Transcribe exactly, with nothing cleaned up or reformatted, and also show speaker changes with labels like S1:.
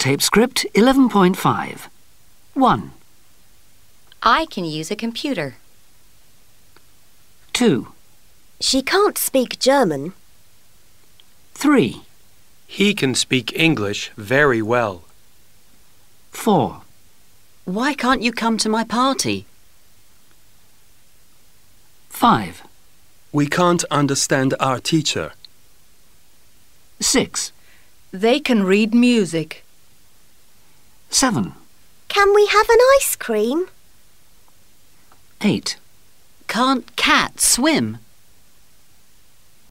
S1: tape script eleven point five. one.
S2: I can use a computer.
S1: two.
S3: She can't speak German.
S1: three.
S4: He can speak English very well.
S1: four.
S5: Why can't you come to my party?
S1: five.
S4: We can't understand our teacher.
S1: six.
S6: They can read music.
S1: seven.
S3: Can we have an ice cream?
S1: eight.
S5: Can't cats swim?